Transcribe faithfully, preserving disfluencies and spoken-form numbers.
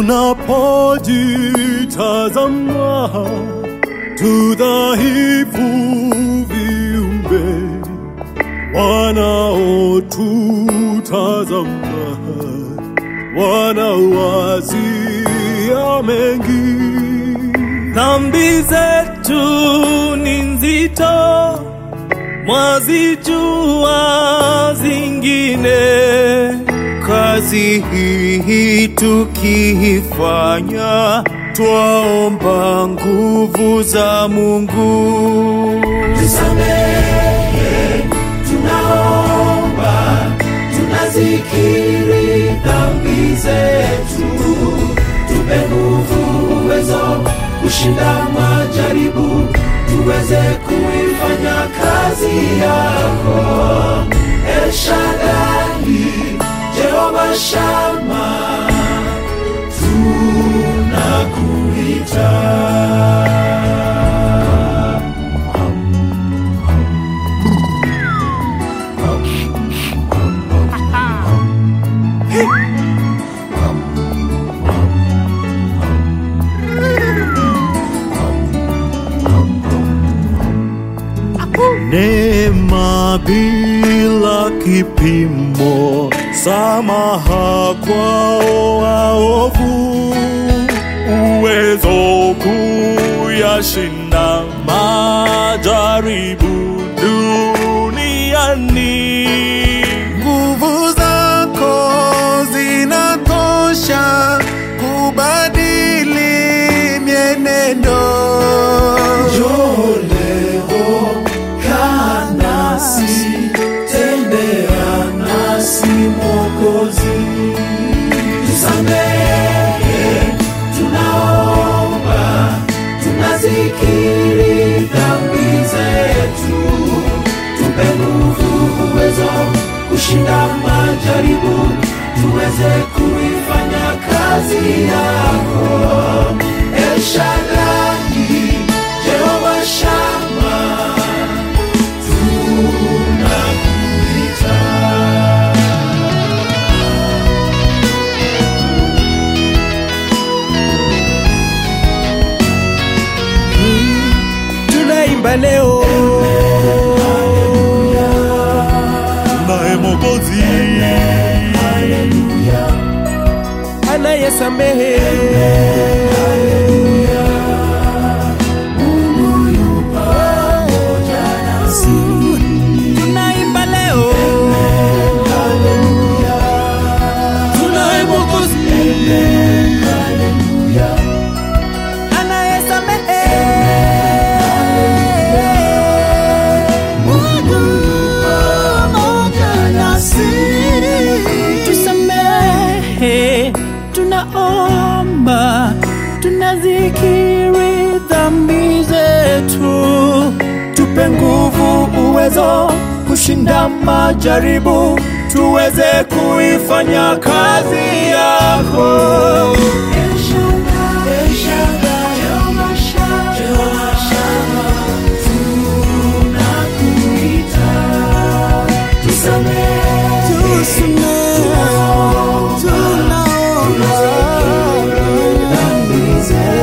tunapojitazama tudhaifu viumbe wanaotutazama wanawazia mengi. Dhambi zetu ni nzito, mwazijua zingine. Kazi hii tukifanya, twaomba nguvu za Mungu. Tusamehe, tunaomba, tunazikiri dhambi zetu. Tupe nguvu, uwezo kushinda majaribu, tuweze kuifanya kazi yako. El Shaddai, Jehova Shammah, tunakuita. Neema bila kipimo, samaha kwao waovu, uwezo kuyashinda majaribu duniani. Nguvu zako zinatosha kubadili mienendo. Tusamehe, tunaomba, tunazikiri dhambi zetu. Tupe nguvu, uwezo kushinda majaribu, tuweze kuifanya kazi yako. El Shaddai, Jehova Shammah, tunakuita. Tunaimba leo, Tunaye Mwokozi anayesamehe. Mungu yu pamoja nasi. Tunaimba leo, tunaye Mwokozi anayesamehe. Mungu pamoja nasi. Tusamehe, tunaomba, tunazikiri dhambi zetu. Tupe nguvu, uwezo kushinda majaribu, tuweze kuifanya kazi yako. El Shaddai, Jehova Shammah, tunakuita. Tusamehe, tunaomba, tunazikiri dhambi zetu.